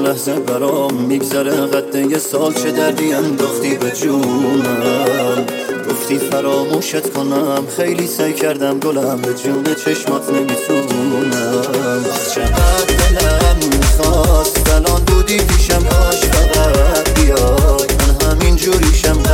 لحظه برام میگذره قد یه سال، چه دردی انداختی به جونم. گفتی فراموشت کنم، خیلی سعی کردم گلم، به جون چشمات نمیتونم. چقدر دلم میخواست الان بودی پیشم، کاش فقط بیای، من همین جوریشم